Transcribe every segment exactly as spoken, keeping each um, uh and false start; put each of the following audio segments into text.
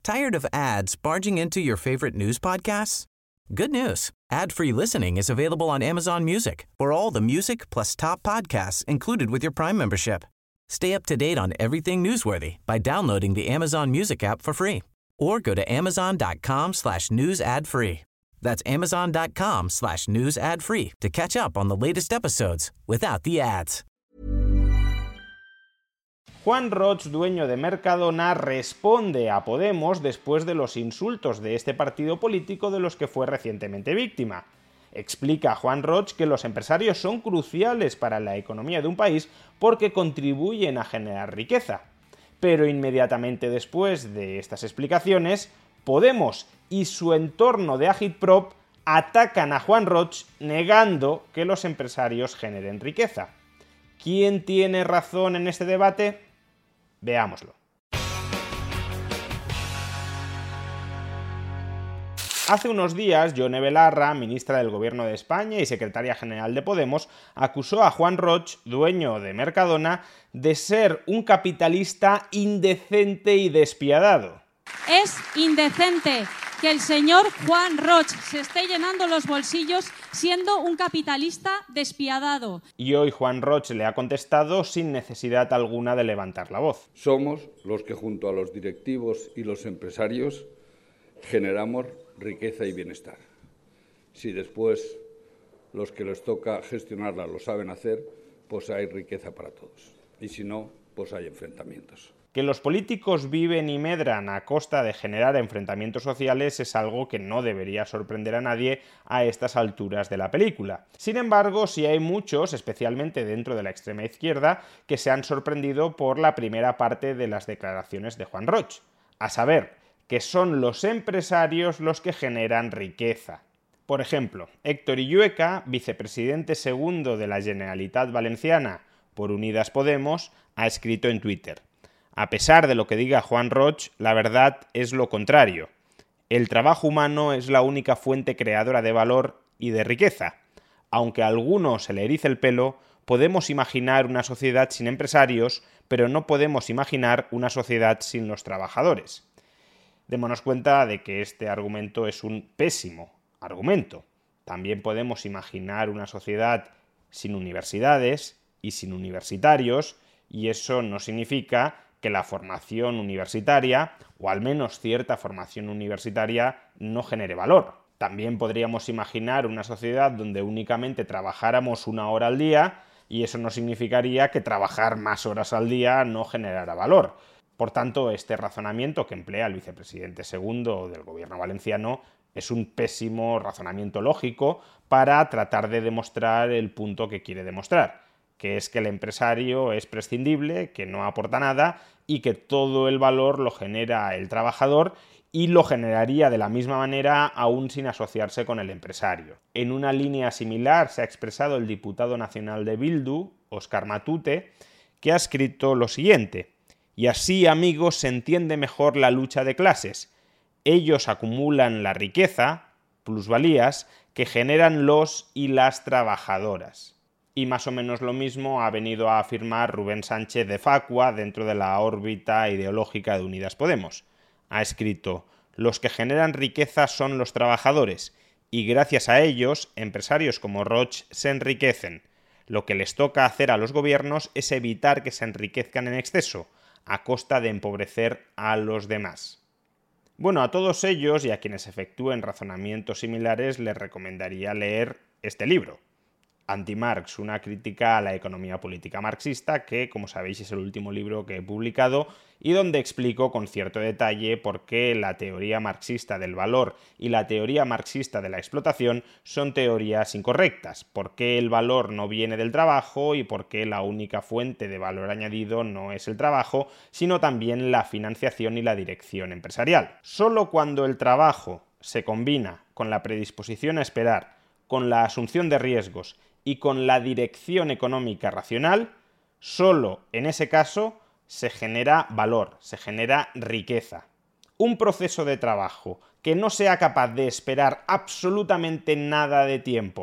Tired of ads barging into your favorite news podcasts? Good news. Ad-free listening is available on Amazon Music for all the music plus top podcasts included with your Prime membership. Stay up to date on everything newsworthy by downloading the Amazon Music app for free or go to amazon.com slash news ad free. That's amazon.com slash news ad free to catch up on the latest episodes without the ads. Juan Roig, dueño de Mercadona, responde a Podemos después de los insultos de este partido político de los que fue recientemente víctima. Explica a Juan Roig que los empresarios son cruciales para la economía de un país porque contribuyen a generar riqueza. Pero inmediatamente después de estas explicaciones, Podemos y su entorno de Agitprop atacan a Juan Roig negando que los empresarios generen riqueza. ¿Quién tiene razón en este debate? Veámoslo. Hace unos días, Yone Belarra, ministra del Gobierno de España y secretaria general de Podemos, acusó a Juan Roig, dueño de Mercadona, de ser un capitalista indecente y despiadado. Es indecente que el señor Juan Roig se esté llenando los bolsillos siendo un capitalista despiadado. Y hoy Juan Roig le ha contestado sin necesidad alguna de levantar la voz. Somos los que junto a los directivos y los empresarios generamos riqueza y bienestar. Si después los que les toca gestionarla lo saben hacer, pues hay riqueza para todos. Y si no, pues hay enfrentamientos. Que los políticos viven y medran a costa de generar enfrentamientos sociales es algo que no debería sorprender a nadie a estas alturas de la película. Sin embargo, sí hay muchos, especialmente dentro de la extrema izquierda, que se han sorprendido por la primera parte de las declaraciones de Juan Roig, a saber, que son los empresarios los que generan riqueza. Por ejemplo, Héctor Illueca, vicepresidente segundo de la Generalitat Valenciana por Unidas Podemos, ha escrito en Twitter: a pesar de lo que diga Juan Roig, la verdad es lo contrario. El trabajo humano es la única fuente creadora de valor y de riqueza. Aunque a algunos se le erice el pelo, podemos imaginar una sociedad sin empresarios, pero no podemos imaginar una sociedad sin los trabajadores. Démonos cuenta de que este argumento es un pésimo argumento. También podemos imaginar una sociedad sin universidades y sin universitarios, y eso no significa que la formación universitaria, o al menos cierta formación universitaria, no genere valor. También podríamos imaginar una sociedad donde únicamente trabajáramos una hora al día, y eso no significaría que trabajar más horas al día no generara valor. Por tanto, este razonamiento que emplea el vicepresidente segundo del gobierno valenciano es un pésimo razonamiento lógico para tratar de demostrar el punto que quiere demostrar, que es que el empresario es prescindible, que no aporta nada y que todo el valor lo genera el trabajador y lo generaría de la misma manera aún sin asociarse con el empresario. En una línea similar se ha expresado el diputado nacional de Bildu, Óscar Matute, que ha escrito lo siguiente: y así, amigos, se entiende mejor la lucha de clases. Ellos acumulan la riqueza, plusvalías, que generan los y las trabajadoras. Y más o menos lo mismo ha venido a afirmar Rubén Sánchez de Facua dentro de la órbita ideológica de Unidas Podemos. Ha escrito: los que generan riqueza son los trabajadores, y gracias a ellos, empresarios como Roig se enriquecen. Lo que les toca hacer a los gobiernos es evitar que se enriquezcan en exceso, a costa de empobrecer a los demás. Bueno, a todos ellos y a quienes efectúen razonamientos similares les recomendaría leer este libro, Anti-Marx, una crítica a la economía política marxista, que, como sabéis, es el último libro que he publicado y donde explico con cierto detalle por qué la teoría marxista del valor y la teoría marxista de la explotación son teorías incorrectas, por qué el valor no viene del trabajo y por qué la única fuente de valor añadido no es el trabajo, sino también la financiación y la dirección empresarial. Solo cuando el trabajo se combina con la predisposición a esperar, con la asunción de riesgos y con la dirección económica racional, solo en ese caso se genera valor, se genera riqueza. Un proceso de trabajo que no sea capaz de esperar absolutamente nada de tiempo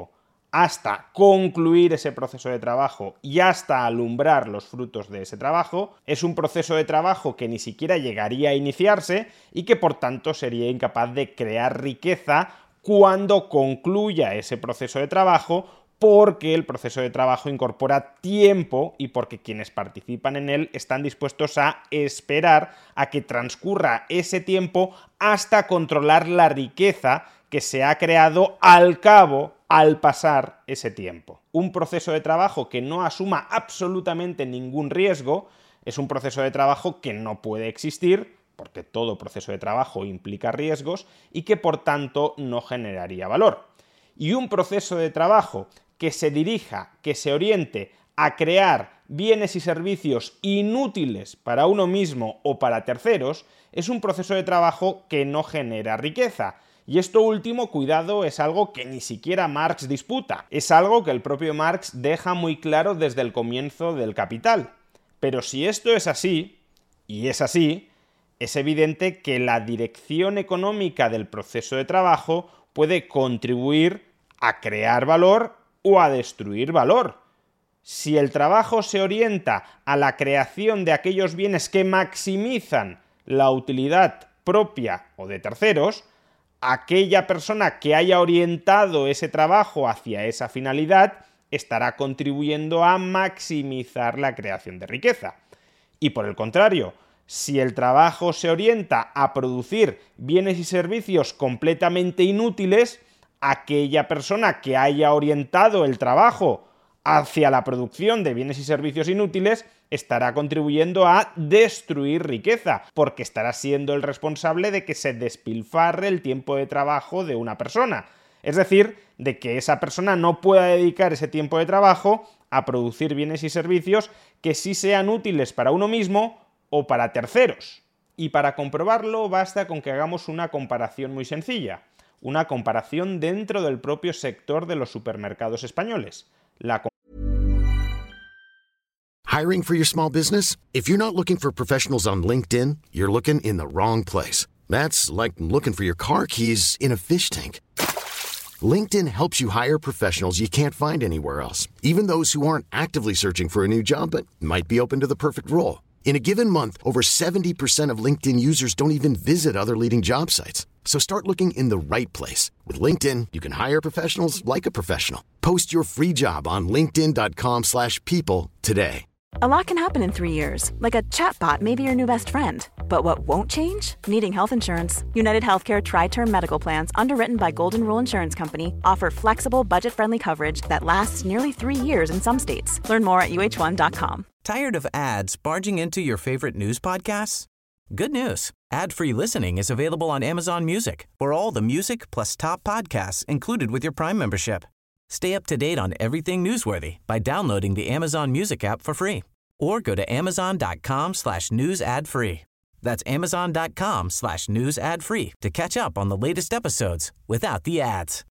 hasta concluir ese proceso de trabajo y hasta alumbrar los frutos de ese trabajo, es un proceso de trabajo que ni siquiera llegaría a iniciarse y que por tanto sería incapaz de crear riqueza cuando concluya ese proceso de trabajo, porque el proceso de trabajo incorpora tiempo y porque quienes participan en él están dispuestos a esperar a que transcurra ese tiempo hasta controlar la riqueza que se ha creado al cabo, al pasar ese tiempo. Un proceso de trabajo que no asuma absolutamente ningún riesgo es un proceso de trabajo que no puede existir, porque todo proceso de trabajo implica riesgos, y que por tanto no generaría valor. Y un proceso de trabajo que se dirija, que se oriente a crear bienes y servicios inútiles para uno mismo o para terceros, es un proceso de trabajo que no genera riqueza. Y esto último, cuidado, es algo que ni siquiera Marx disputa. Es algo que el propio Marx deja muy claro desde el comienzo del Capital. Pero si esto es así, y es así, es evidente que la dirección económica del proceso de trabajo puede contribuir a crear valor o a destruir valor. Si el trabajo se orienta a la creación de aquellos bienes que maximizan la utilidad propia o de terceros, aquella persona que haya orientado ese trabajo hacia esa finalidad estará contribuyendo a maximizar la creación de riqueza. Y por el contrario, si el trabajo se orienta a producir bienes y servicios completamente inútiles, aquella persona que haya orientado el trabajo hacia la producción de bienes y servicios inútiles estará contribuyendo a destruir riqueza, porque estará siendo el responsable de que se despilfarre el tiempo de trabajo de una persona. Es decir, de que esa persona no pueda dedicar ese tiempo de trabajo a producir bienes y servicios que sí sean útiles para uno mismo o para terceros. Y para comprobarlo basta con que hagamos una comparación muy sencilla, una comparación dentro del propio sector de los supermercados españoles. La Hiring for your small business? If you're not looking for professionals on LinkedIn, you're looking in the wrong place. That's like looking for your car keys in a fish tank. LinkedIn helps you hire professionals you can't find anywhere else, even those who aren't actively searching for a new job but might be open to the perfect role. In a given month, over seventy percent of LinkedIn users don't even visit other leading job sites. So start looking in the right place. With LinkedIn, you can hire professionals like a professional. Post your free job on linkedin dot com slash people today. A lot can happen in three years, like a chatbot may be your new best friend. But what won't change? Needing health insurance. United Healthcare Tri-Term Medical Plans, underwritten by Golden Rule Insurance Company, offer flexible, budget-friendly coverage that lasts nearly three years in some states. Learn more at U H one dot com. Tired of ads barging into your favorite news podcasts? Good news. Ad-free listening is available on Amazon Music for all the music plus top podcasts included with your Prime membership. Stay up to date on everything newsworthy by downloading the Amazon Music app for free or go to amazon dot com slash news ad free. That's amazon dot com slash news ad free to catch up on the latest episodes without the ads.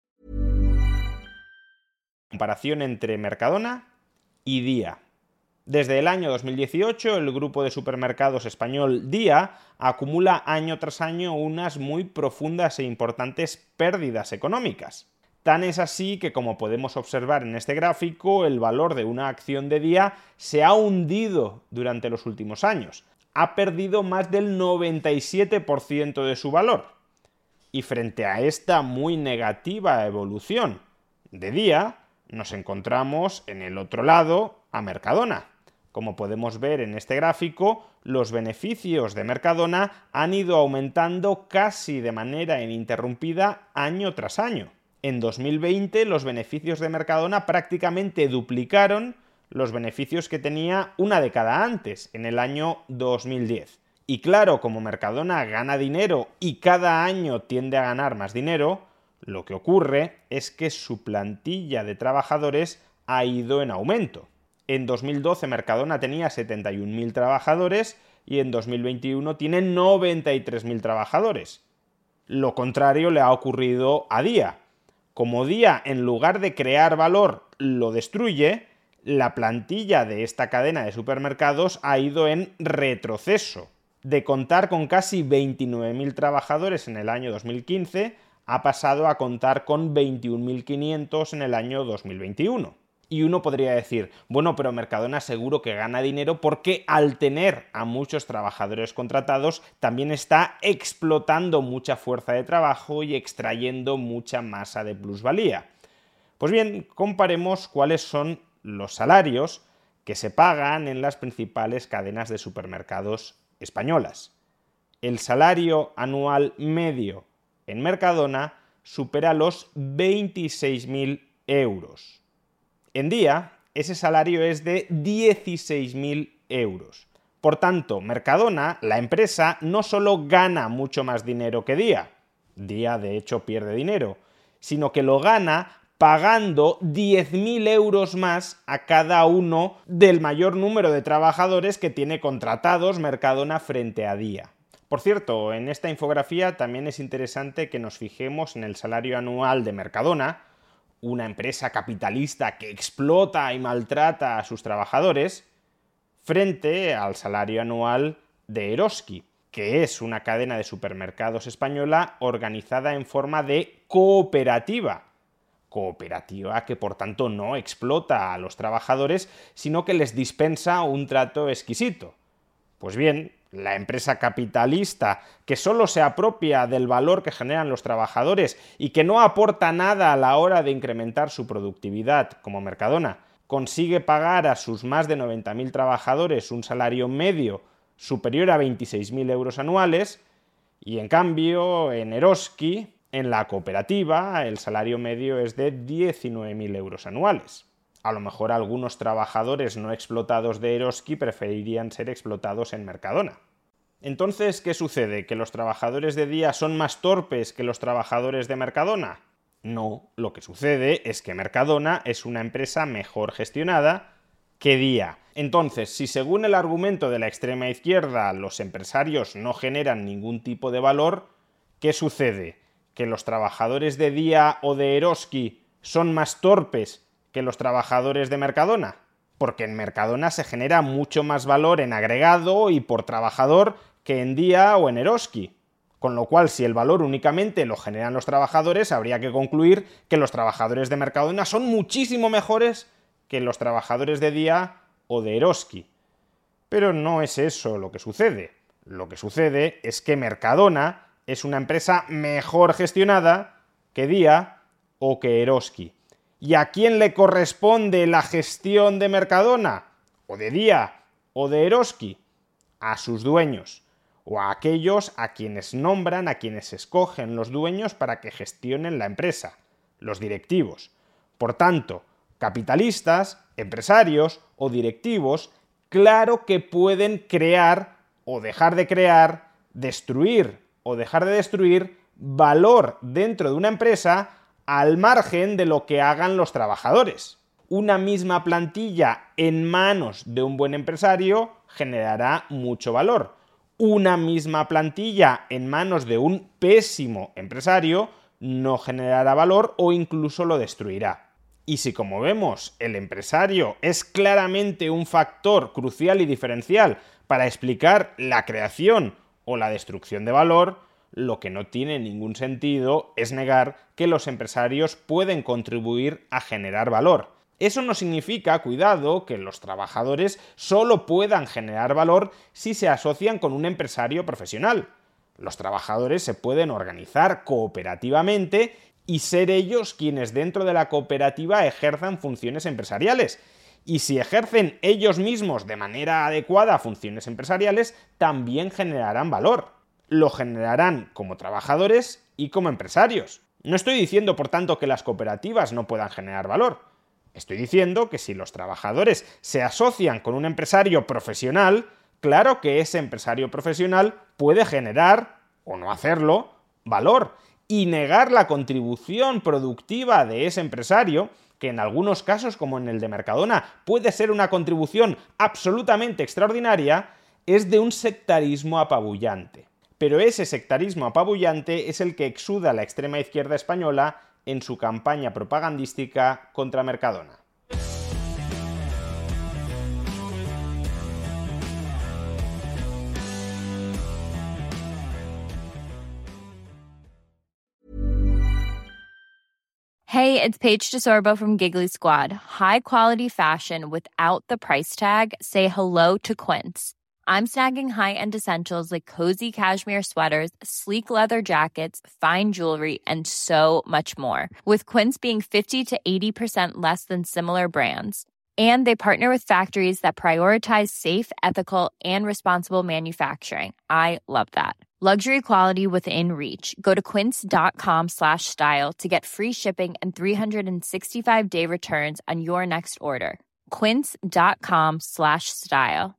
Comparación entre Mercadona y Día. Desde el año dos mil dieciocho, el grupo de supermercados español Día acumula año tras año unas muy profundas e importantes pérdidas económicas. Tan es así que, como podemos observar en este gráfico, el valor de una acción de Día se ha hundido durante los últimos años. Ha perdido más del noventa y siete por ciento de su valor. Y frente a esta muy negativa evolución de Día, nos encontramos en el otro lado a Mercadona. Como podemos ver en este gráfico, los beneficios de Mercadona han ido aumentando casi de manera ininterrumpida año tras año. En dos mil veinte los beneficios de Mercadona prácticamente duplicaron los beneficios que tenía una década antes, en el año dos mil diez. Y claro, como Mercadona gana dinero y cada año tiende a ganar más dinero, lo que ocurre es que su plantilla de trabajadores ha ido en aumento. En dos mil doce Mercadona tenía setenta y un mil trabajadores y en dos mil veintiuno tiene noventa y tres mil trabajadores. Lo contrario le ha ocurrido a Día. Como Día, en lugar de crear valor, lo destruye, la plantilla de esta cadena de supermercados ha ido en retroceso. De contar con casi veintinueve mil trabajadores en el año dos mil quince, ha pasado a contar con veintiún mil quinientos en el año dos mil veintiuno. Y uno podría decir, bueno, pero Mercadona seguro que gana dinero porque al tener a muchos trabajadores contratados también está explotando mucha fuerza de trabajo y extrayendo mucha masa de plusvalía. Pues bien, comparemos cuáles son los salarios que se pagan en las principales cadenas de supermercados españolas. El salario anual medio en Mercadona supera los veintiséis mil euros. En día, ese salario es de dieciséis mil euros. Por tanto, Mercadona, la empresa, no solo gana mucho más dinero que Día, Día de hecho pierde dinero, sino que lo gana pagando diez mil euros más a cada uno del mayor número de trabajadores que tiene contratados Mercadona frente a Día. Por cierto, en esta infografía también es interesante que nos fijemos en el salario anual de Mercadona, una empresa capitalista que explota y maltrata a sus trabajadores, frente al salario anual de Eroski, que es una cadena de supermercados española organizada en forma de cooperativa. Cooperativa que por tanto no explota a los trabajadores, sino que les dispensa un trato exquisito. Pues bien, la empresa capitalista que solo se apropia del valor que generan los trabajadores y que no aporta nada a la hora de incrementar su productividad, como Mercadona, consigue pagar a sus más de noventa mil trabajadores un salario medio superior a veintiséis mil euros anuales, y en cambio en Eroski, en la cooperativa, el salario medio es de diecinueve mil euros anuales. A lo mejor algunos trabajadores no explotados de Eroski preferirían ser explotados en Mercadona. Entonces, ¿qué sucede? ¿Que los trabajadores de Día son más torpes que los trabajadores de Mercadona? No, lo que sucede es que Mercadona es una empresa mejor gestionada que Día. Entonces, si según el argumento de la extrema izquierda los empresarios no generan ningún tipo de valor, ¿qué sucede? ¿Que los trabajadores de Día o de Eroski son más torpes que los trabajadores de Mercadona? Porque en Mercadona se genera mucho más valor en agregado y por trabajador que en Día o en Eroski. Con lo cual, si el valor únicamente lo generan los trabajadores, habría que concluir que los trabajadores de Mercadona son muchísimo mejores que los trabajadores de Día o de Eroski. Pero no es eso lo que sucede. Lo que sucede es que Mercadona es una empresa mejor gestionada que Día o que Eroski. ¿Y a quién le corresponde la gestión de Mercadona? ¿O de Día o de Eroski? A sus dueños, o a aquellos a quienes nombran, a quienes escogen los dueños para que gestionen la empresa, los directivos. Por tanto, capitalistas, empresarios o directivos, claro que pueden crear o dejar de crear, destruir o dejar de destruir valor dentro de una empresa al margen de lo que hagan los trabajadores. Una misma plantilla en manos de un buen empresario generará mucho valor. Una misma plantilla en manos de un pésimo empresario no generará valor o incluso lo destruirá. Y si, como vemos, el empresario es claramente un factor crucial y diferencial para explicar la creación o la destrucción de valor, lo que no tiene ningún sentido es negar que los empresarios pueden contribuir a generar valor. Eso no significa, cuidado, que los trabajadores solo puedan generar valor si se asocian con un empresario profesional. Los trabajadores se pueden organizar cooperativamente y ser ellos quienes dentro de la cooperativa ejerzan funciones empresariales. Y si ejercen ellos mismos de manera adecuada funciones empresariales, también generarán valor. Lo generarán como trabajadores y como empresarios. No estoy diciendo, por tanto, que las cooperativas no puedan generar valor. Estoy diciendo que si los trabajadores se asocian con un empresario profesional, claro que ese empresario profesional puede generar, o no hacerlo, valor, y negar la contribución productiva de ese empresario, que en algunos casos, como en el de Mercadona, puede ser una contribución absolutamente extraordinaria, es de un sectarismo apabullante. Pero ese sectarismo apabullante es el que exuda la extrema izquierda española en su campaña propagandística contra Mercadona. Hey, it's Paige DeSorbo from Giggly Squad. High quality fashion without the price tag. Say hello to Quince. I'm snagging high-end essentials like cozy cashmere sweaters, sleek leather jackets, fine jewelry, and so much more. With Quince being fifty to eighty percent less than similar brands. And they partner with factories that prioritize safe, ethical, and responsible manufacturing. I love that. Luxury quality within reach. Go to quince.com slash style to get free shipping and three sixty-five day returns on your next order. Quince.com slash style.